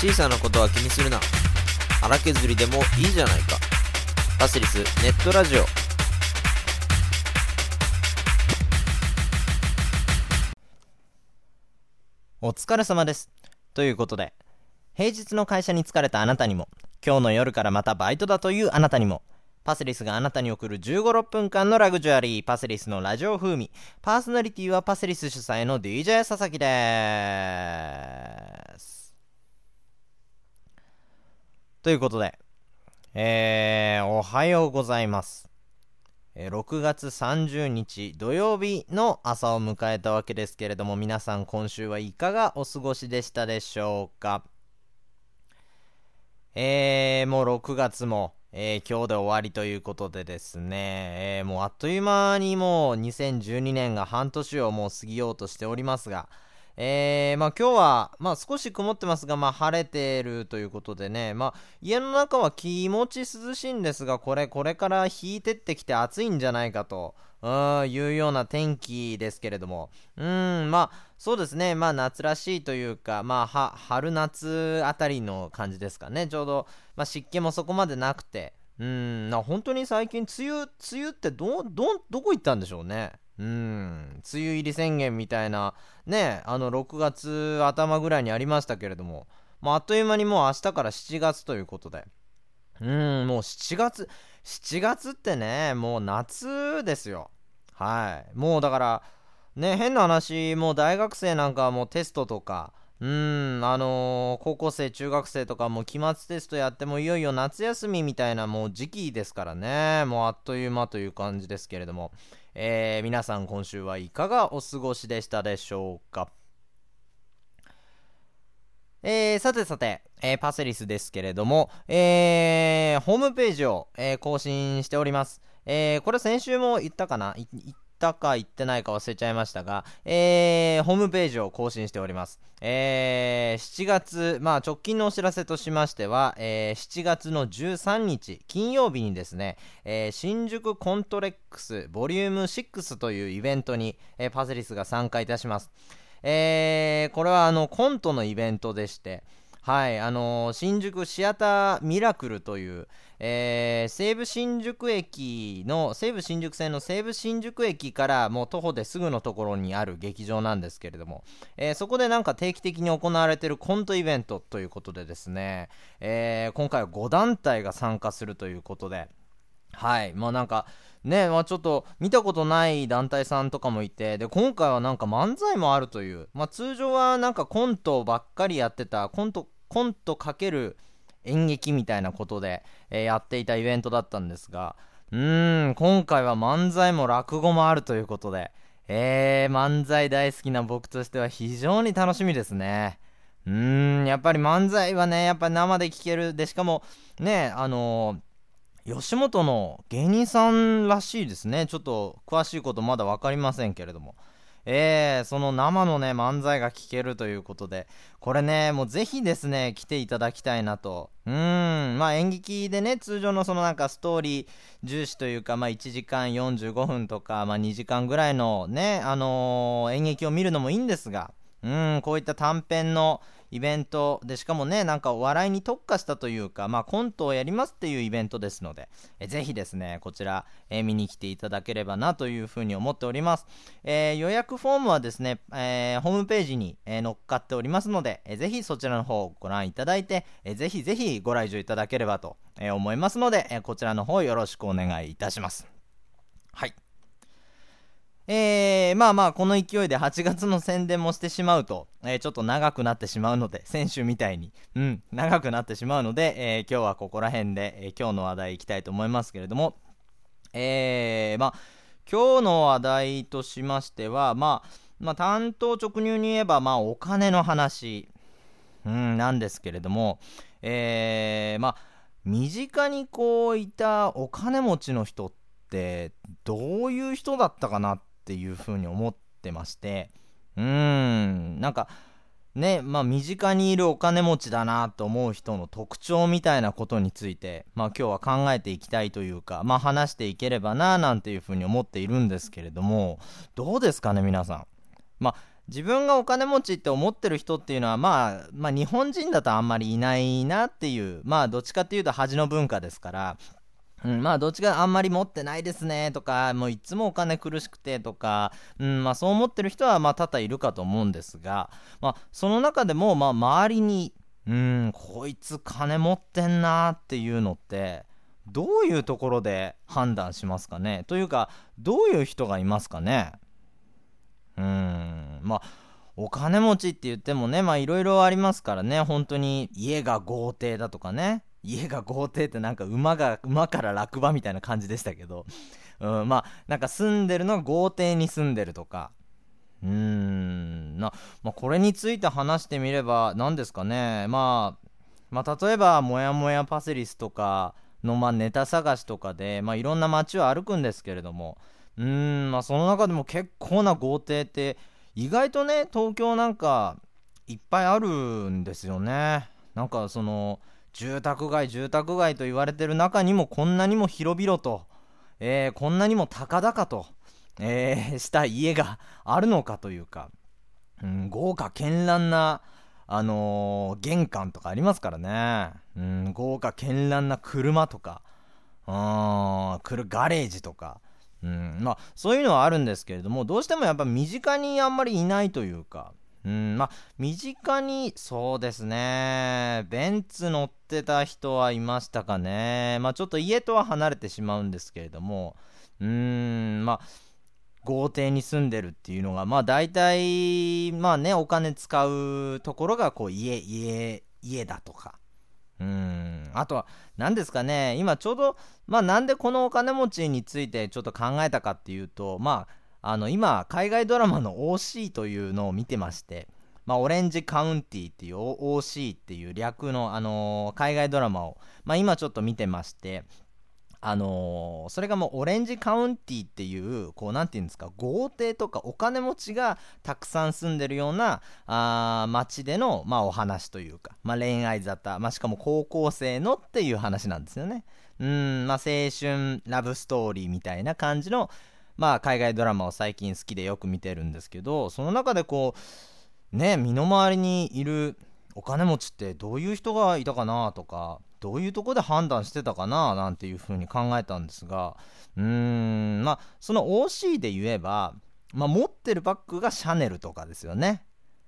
小さなことは気にするな。荒削りでもいいじゃないか。パスリスネットラジオ。 お疲れ様です。ということで、平日の会社に疲れたあなたにも、今日の夜からまたバイトだというあなたにも、パセリスがあなたに送る15、6分間のラグジュアリー、パセリスのラジオ風味。パーソナリティはパセリス主催の DJ 佐々木です。ということで、おはようございます。6月30日土曜日の朝を迎えたわけですけれども、皆さん今週はいかがお過ごしでしたでしょうか。もう6月も、今日で終わりということでですね、もうあっという間にもう2012年が半年をもう過ぎようとしておりますが、今日は少し曇ってますが、晴れてるということでね、家の中は気持ち涼しいんですが、これから引いてってきて暑いんじゃないかというような天気ですけれども、そうですね、夏らしいというか、春夏あたりの感じですかね。ちょうど、湿気もそこまでなくて、本当に最近梅雨ってどこ行ったんでしょうね。梅雨入り宣言みたいなね、6月頭ぐらいにありましたけれども、あっという間にもう明日から7月ということで、もう7月ってね、もう夏ですよ。はい。もうだからね、変な話、もう大学生なんかはもうテストとか、高校生中学生とかも期末テストやってもいよいよ夏休みみたいなもう時期ですからね、もうあっという間という感じですけれども、皆さん今週はいかがお過ごしでしたでしょうか。さて、パセリスですけれども、ホームページを、更新しております。これ先週も言ったかな、言ってないか忘れちゃいましたが、ホームページを更新しております。7月、直近のお知らせとしましては、7月の13日金曜日にですね、新宿コントレックスボリューム6というイベントに、パセリスが参加いたします。これはコントのイベントでして、はい、新宿シアターミラクルという、西武新宿線の西武新宿駅からもう徒歩ですぐのところにある劇場なんですけれども、そこでなんか定期的に行われているコントイベントということでですね、今回は5団体が参加するということで、はい、なんかね、ちょっと見たことない団体さんとかもいて、で今回はなんか漫才もあるという、通常はなんかコントばっかりやってたコントかける演劇みたいなことで、やっていたイベントだったんですが、今回は漫才も落語もあるということで、漫才大好きな僕としては非常に楽しみですね。やっぱり漫才はね、やっぱり生で聞ける。でしかもね、吉本の芸人さんらしいですね。ちょっと詳しいことまだ分かりませんけれども、その生のね漫才が聞けるということで、これねもうぜひですね来ていただきたいなと。演劇でね通常のそのなんかストーリー重視というか、1時間45分とか、2時間ぐらいのね演劇を見るのもいいんですが、こういった短編のイベントで、しかもねなんかお笑いに特化したというか、コントをやりますっていうイベントですので、ぜひですねこちら、見に来ていただければなというふうに思っております。予約フォームはですね、ホームページに、載っかっておりますので、ぜひそちらの方をご覧いただいて、ぜひご来場いただければと、思いますので、こちらの方よろしくお願いいたします。はい。この勢いで8月の宣伝もしてしまうと、ちょっと長くなってしまうので、先週みたいに長くなってしまうので、今日はここら辺で、今日の話題いきたいと思いますけれども、今日の話題としましては、単刀直入に言えば、お金の話、なんですけれども、身近にこういたお金持ちの人ってどういう人だったかなっていうふうに思ってまして、なんかね、身近にいるお金持ちだなと思う人の特徴みたいなことについて、今日は考えていきたいというか、話していければななんていうふうに思っているんですけれども、どうですかね皆さん。 自分がお金持ちって思ってる人っていうのは日本人だとあんまりいないなっていう、どっちかっていうと恥の文化ですから、どっちかあんまり持ってないですねとか、もういつもお金苦しくてとか、そう思ってる人は多々いるかと思うんですが、その中でも周りにこいつ金持ってんなっていうのってどういうところで判断しますかね。というかどういう人がいますかね。お金持ちって言ってもね、いろいろありますからね。本当に家が豪邸だとかね。家が豪邸ってなんか馬から落馬みたいな感じでしたけど、なんか住んでるのが豪邸に住んでるとか、これについて話してみれば何ですかね。例えばもやもやパセリスとかのネタ探しとかでいろんな街を歩くんですけれども、その中でも結構な豪邸って意外とね、東京なんかいっぱいあるんですよね。なんかその住宅街と言われてる中にもこんなにも広々と、こんなにも高々と、した家があるのかというか、豪華絢爛な玄関とかありますからね。豪華絢爛な車とか、ガレージとか、そういうのはあるんですけれども、どうしてもやっぱ身近にあんまりいないというか、身近にそうですね、ベンツ乗ってた人はいましたかね。ちょっと家とは離れてしまうんですけれども、豪邸に住んでるっていうのが大体お金使うところがこう家だとか、あとは何ですかね。今ちょうどなんでこのお金持ちについてちょっと考えたかっていうと、今海外ドラマの OC というのを見てまして、オレンジカウンティっていう OC っていう略の、海外ドラマを、今ちょっと見てまして、それがもうオレンジカウンティっていうこうなんていうんですか、豪邸とかお金持ちがたくさん住んでるような街でのお話というか、恋愛沙汰、しかも高校生のっていう話なんですよね。青春ラブストーリーみたいな感じの海外ドラマを最近好きでよく見てるんですけど、その中でこうね、身の回りにいるお金持ちってどういう人がいたかなとか、どういうとこで判断してたかななんていう風に考えたんですが、その OC で言えば、持ってるバッグがシャネルとかですよね。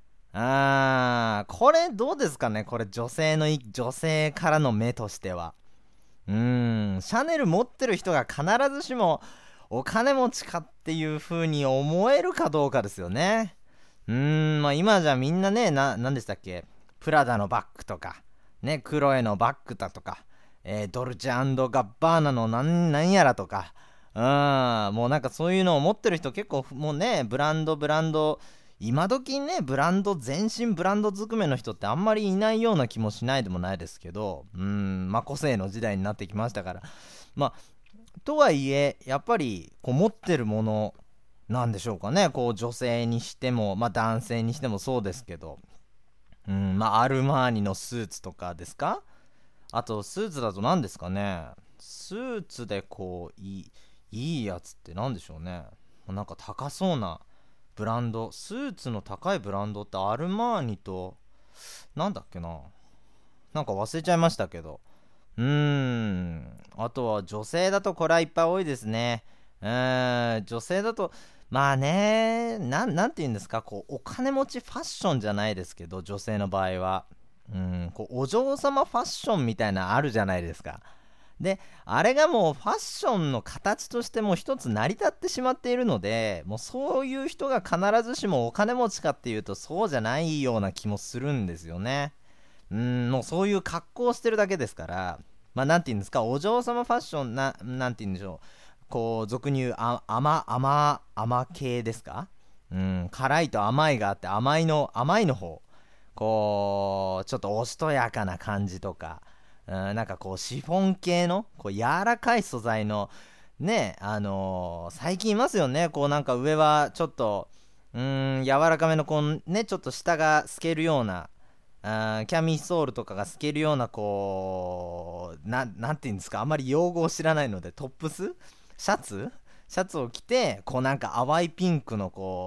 これどうですかね。これ女性からの目としては、シャネル持ってる人が必ずしもお金持ちかっていう風に思えるかどうかですよね。今じゃみんなね、何でしたっけ、プラダのバッグとかね、クロエのバッグだとか、ドルチェ&ガッバーナのなんやらとか、もうなんかそういうのを持ってる人結構もうね、ブランド今時ね、全身ブランドずくめの人ってあんまりいないような気もしないでもないですけど、個性の時代になってきましたから、とはいえやっぱりこう持ってるものなんでしょうかね。こう女性にしても、男性にしてもそうですけど、アルマーニのスーツとかですか。あとスーツだと何ですかね。スーツでこういいやつって何でしょうね。なんか高そうなブランド、スーツの高いブランドってアルマーニとなんだっけな、なんか忘れちゃいましたけど、あとは女性だとこれはいっぱい多いですね。女性だとなんて言うんですか、こうお金持ちファッションじゃないですけど、女性の場合はこうお嬢様ファッションみたいなあるじゃないですか。であれがもうファッションの形としても一つ成り立ってしまっているので、もうそういう人が必ずしもお金持ちかっていうとそうじゃないような気もするんですよね。もうそういう格好をしてるだけですから、なんて言うんですか、お嬢様ファッションなんて言うんでしょう、こう俗に言う甘系ですか。辛いと甘いがあって、甘いの方、こうちょっとおしとやかな感じとか、なんかこうシフォン系のこう柔らかい素材のね、最近いますよね。こうなんか上はちょっと柔らかめのこうね、ちょっと下が透けるようなキャミソールとかが透けるような、こうなんていうんですか、あまり用語を知らないので、トップスシャツを着て、こうなんか淡いピンクのこ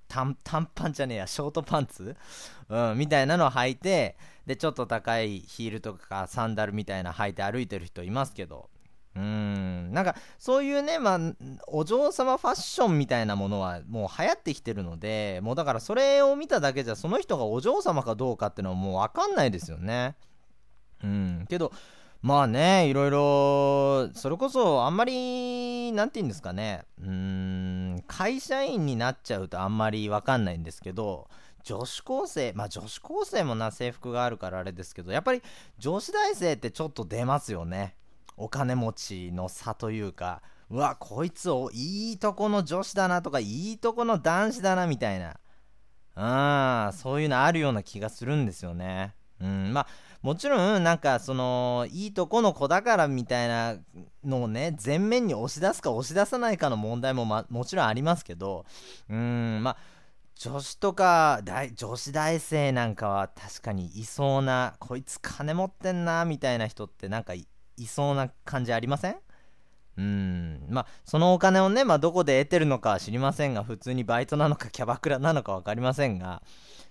短パンじゃねえや、ショートパンツ、みたいなのを履いて、でちょっと高いヒールとかサンダルみたいな履いて歩いてる人いますけど、なんかそういうね、お嬢様ファッションみたいなものはもう流行ってきてるので、もうだからそれを見ただけじゃその人がお嬢様かどうかっていうのはもう分かんないですよね。けどまあね、いろいろそれこそあんまりなんて言うんですかね、会社員になっちゃうとあんまり分かんないんですけど、女子高生もな、制服があるからあれですけど、やっぱり女子大生ってちょっと出ますよね。お金持ちの差というか、うわこいついいとこの女子だなとか、いいとこの男子だなみたいな、そういうのあるような気がするんですよね。もちろんなんかそのいいとこの子だからみたいなのをね、前面に押し出すか押し出さないかの問題も、もちろんありますけど、女子とか女子大生なんかは確かにいそうな、こいつ金持ってんなみたいな人ってなんかいそうな感じありません？そのお金をね、どこで得てるのかは知りませんが、普通にバイトなのかキャバクラなのか分かりませんが、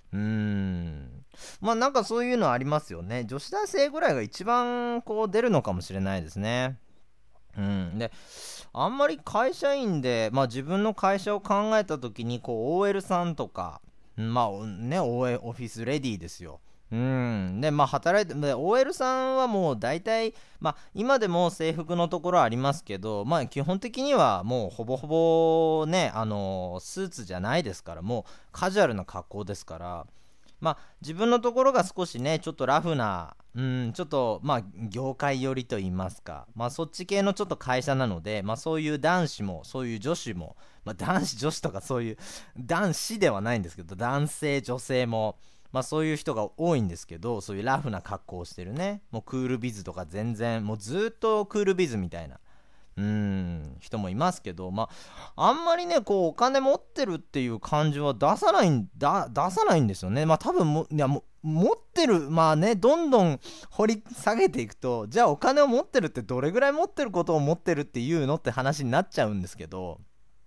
なんかそういうのありますよね。女子大生ぐらいが一番こう出るのかもしれないですね。であんまり会社員で、自分の会社を考えた時にこう OL さんとか、オフィスレディーですよ。で働いてで OL さんはもう大体、今でも制服のところありますけど、基本的にはもうほぼほぼね、スーツじゃないですから、もうカジュアルな格好ですから、自分のところが少しねちょっとラフな、ちょっと業界寄りと言いますか、そっち系のちょっと会社なので、そういう男子もそういう女子も、男子女子とかそういう男子ではないんですけど、男性女性もそういう人が多いんですけど、そういうラフな格好をしてるね、もうクールビズとか全然もうずっとクールビズみたいな人もいますけど、あんまりねこうお金持ってるっていう感じは出さないんですよね。多分持ってる、どんどん掘り下げていくと、じゃあお金を持ってるってどれぐらい持ってることを持ってるっていうのって話になっちゃうんですけど、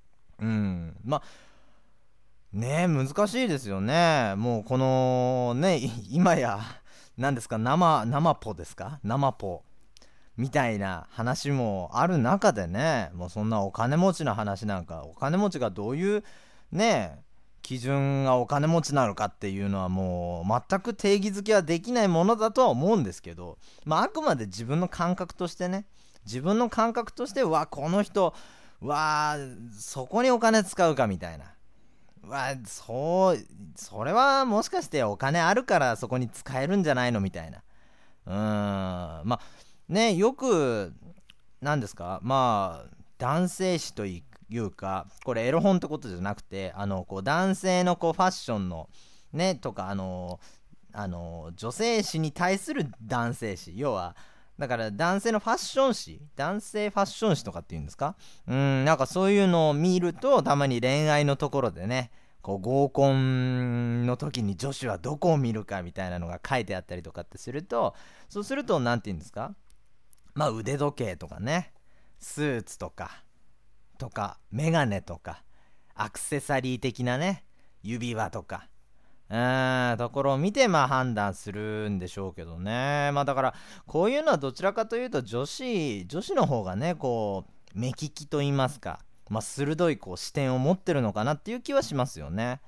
難しいですよね。もうこのね今や何ですか、生ポですか、生ポみたいな話もある中でね、もうそんなお金持ちの話なんか、お金持ちがどういうね基準がお金持ちなのかっていうのはもう全く定義づけはできないものだとは思うんですけど、あくまで自分の感覚としてね、この人そこにお金使うかみたいな、それはもしかしてお金あるからそこに使えるんじゃないのみたいな、よくなんですか、男性誌というか、これエロ本ってことじゃなくて、こう男性のこうファッションのねとか、女性誌に対する男性誌、要はだから男性のファッション誌、男性ファッション誌とかっていうんですか、なんかそういうのを見ると、たまに恋愛のところでね、こう合コンの時に女子はどこを見るかみたいなのが書いてあったりとかってすると、そうするとなんていうんですか、腕時計とかね、スーツとかメガネとかアクセサリー的なね、指輪とかところを見て判断するんでしょうけどね。だからこういうのはどちらかというと女子の方がね、こう目利きと言いますか、鋭いこう視点を持ってるのかなっていう気はしますよね。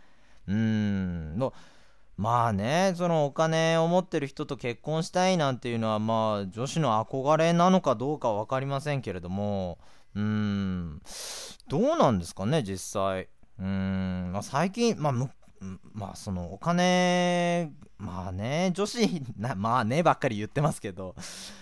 そのお金を持ってる人と結婚したいなんていうのは女子の憧れなのかどうかは分かりませんけれども、どうなんですかね実際。最近そのお金女子ばっかり言ってますけど、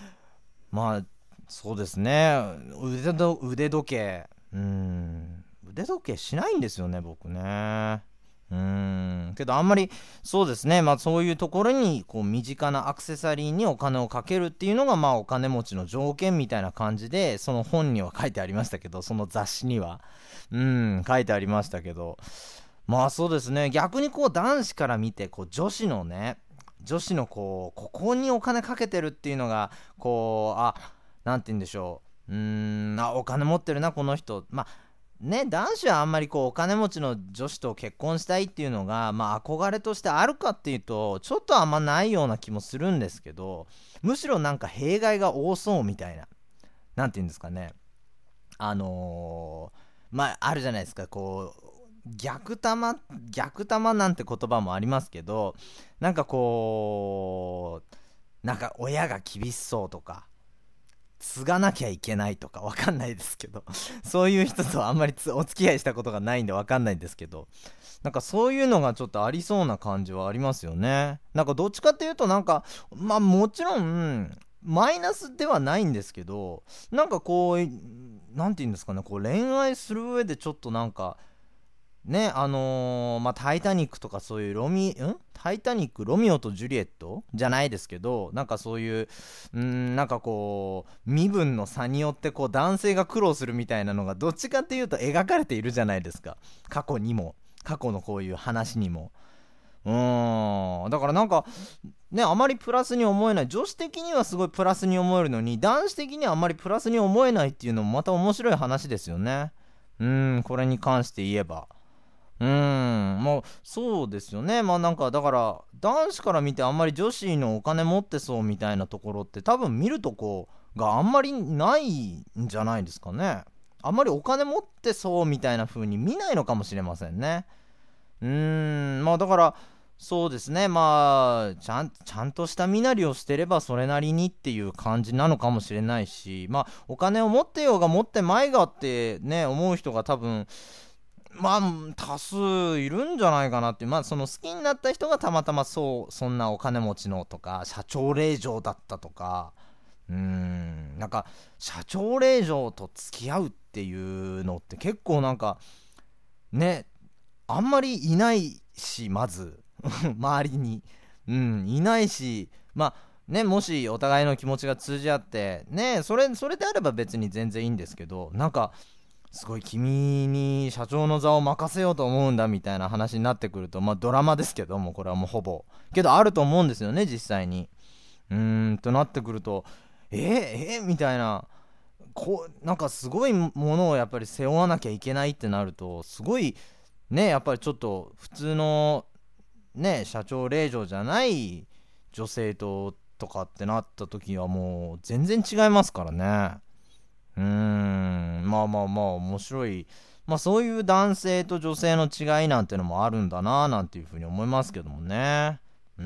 そうですね、腕時計腕時計しないんですよね僕ね。けどあんまりそうですね、そういうところにこう身近なアクセサリーにお金をかけるっていうのがお金持ちの条件みたいな感じで、その本には書いてありましたけど、その雑誌には書いてありましたけど、そうですね、逆にこう男子から見てこう女子のここにお金かけてるっていうのがこうなんて言うんでしょう、お金持ってるなこの人、 ね、男子はあんまりこうお金持ちの女子と結婚したいっていうのが、まあ、憧れとしてあるかっていうとちょっとあんまないような気もするんですけど、むしろなんか弊害が多そうみたいな、なんていうんですかね、まああるじゃないですか、こう逆玉なんて言葉もありますけど、なんかこうなんか親が厳しそうとか継がなきゃいけないとかわかんないですけどそういう人とあんまりお付き合いしたことがないんでわかんないんですけど、なんかそういうのがちょっとありそうな感じはありますよね。なんかどっちかっていうとなんかまあもちろんマイナスではないんですけど、なんかこうなんて言うんですかね、こう恋愛する上でちょっとなんかね、まあ、タイタニックとかそういうタイタニック、ロミオとジュリエットじゃないですけど、なんかそういうなんかこう身分の差によってこう男性が苦労するみたいなのがどっちかっていうと描かれているじゃないですか、過去のこういう話にも。だからなんかね、あまりプラスに思えない、女子的にはすごいプラスに思えるのに男子的にはあまりプラスに思えないっていうのもまた面白い話ですよね。これに関して言えばまあそうですよね。まあなんかだから男子から見てあんまり女子のお金持ってそうみたいなところって多分見るとこがあんまりないんじゃないですかね。あんまりお金持ってそうみたいな風に見ないのかもしれませんね。まあだからそうですね、まあちゃんとした身なりをしてればそれなりにっていう感じなのかもしれないし、まあお金を持ってようが持ってまいがってね思う人が多分まあ多数いるんじゃないかなっていう、まあその好きになった人がたまたまそんなお金持ちのとか社長令嬢だったとか、なんか社長令嬢と付き合うっていうのって結構なんかね、あんまりいないし、まず周りにいないし、まあね、もしお互いの気持ちが通じ合ってね、それであれば別に全然いいんですけど、なんかすごい君に社長の座を任せようと思うんだみたいな話になってくると、まあドラマですけども、これはもうほぼけどあると思うんですよね、実際に。となってくるとみたいな、なんかすごいものをやっぱり背負わなきゃいけないってなると、すごいね、やっぱりちょっと普通のね社長令嬢じゃない女性とかってなった時はもう全然違いますからね。まあ面白い、まあそういう男性と女性の違いなんてのもあるんだななんていうふうに思いますけどもね。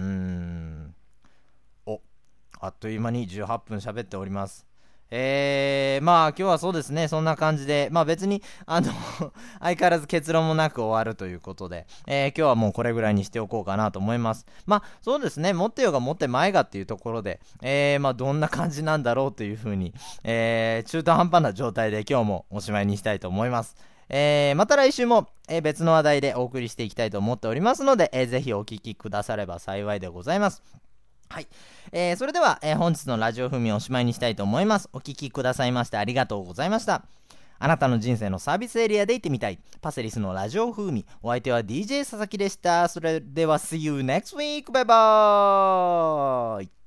あっという間に18分喋っております。まあ今日はそうですね、そんな感じで、まあ別に相変わらず結論もなく終わるということで、今日はもうこれぐらいにしておこうかなと思います。まあそうですね、持ってようが持ってまいがっていうところで、まあどんな感じなんだろうというふうに、中途半端な状態で今日もおしまいにしたいと思います。また来週も、別の話題でお送りしていきたいと思っておりますので、ぜひお聞きくだされば幸いでございます。はい、それでは、本日のラジオ風味をおしまいにしたいと思います。お聞きくださいましてありがとうございました。あなたの人生のサービスエリアで行ってみたいパセリスのラジオ風味、お相手は DJ 佐々木でした。それでは See you next week! バイバーイ。